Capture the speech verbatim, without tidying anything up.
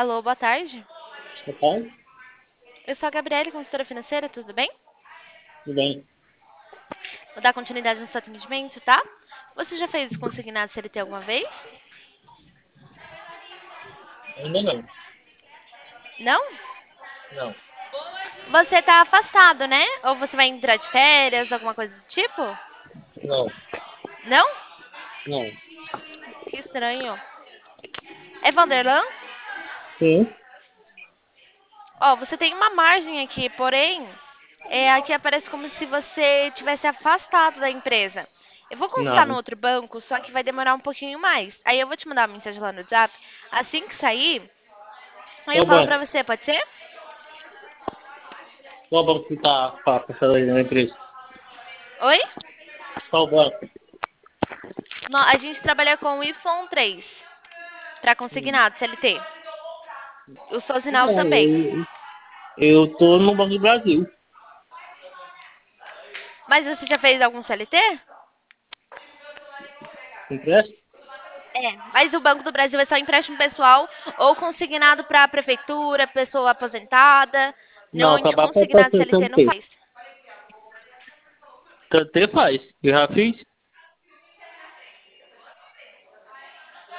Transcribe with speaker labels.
Speaker 1: Alô, boa tarde.
Speaker 2: Boa tarde,
Speaker 1: Eu sou a Gabriele, consultora financeira, tudo bem?
Speaker 2: tudo bem?
Speaker 1: Vou dar continuidade no seu atendimento, tá? Você já fez consignado C L T alguma vez?
Speaker 2: Ainda não.
Speaker 1: Não?
Speaker 2: Não,
Speaker 1: Você tá afastado, né? Ou você vai entrar de férias, alguma coisa do tipo?
Speaker 2: não,
Speaker 1: Não?
Speaker 2: não.
Speaker 1: Que estranho. É Vanderlan?
Speaker 2: Sim,
Speaker 1: Ó, você tem uma margem aqui, porém, é, aqui aparece como se você tivesse afastado da empresa. Eu vou consultar no
Speaker 2: não.
Speaker 1: outro banco, só que vai demorar um pouquinho mais. Aí eu vou te mandar uma mensagem lá no WhatsApp. Assim que sair, aí eu
Speaker 2: Qual
Speaker 1: falo
Speaker 2: banco?
Speaker 1: pra você, pode ser?
Speaker 2: Qual banco que tá passando aí na empresa?
Speaker 1: Oi?
Speaker 2: Qual banco?
Speaker 1: No- a gente trabalha com o Y três para
Speaker 2: Hum.
Speaker 1: consignado, C L T. O Sozinal
Speaker 2: Não,
Speaker 1: também.
Speaker 2: eu, eu tô no Banco do Brasil.
Speaker 1: Mas você já fez algum C L T?
Speaker 2: Empresta?
Speaker 1: É, mas o Banco do Brasil é só empréstimo pessoal ou consignado para a prefeitura, pessoa aposentada.
Speaker 2: Não,
Speaker 1: Normalmente
Speaker 2: acabar pra pra
Speaker 1: consignado
Speaker 2: ser
Speaker 1: C L T não
Speaker 2: C L T.
Speaker 1: faz.
Speaker 2: C L T faz. Eu já fiz.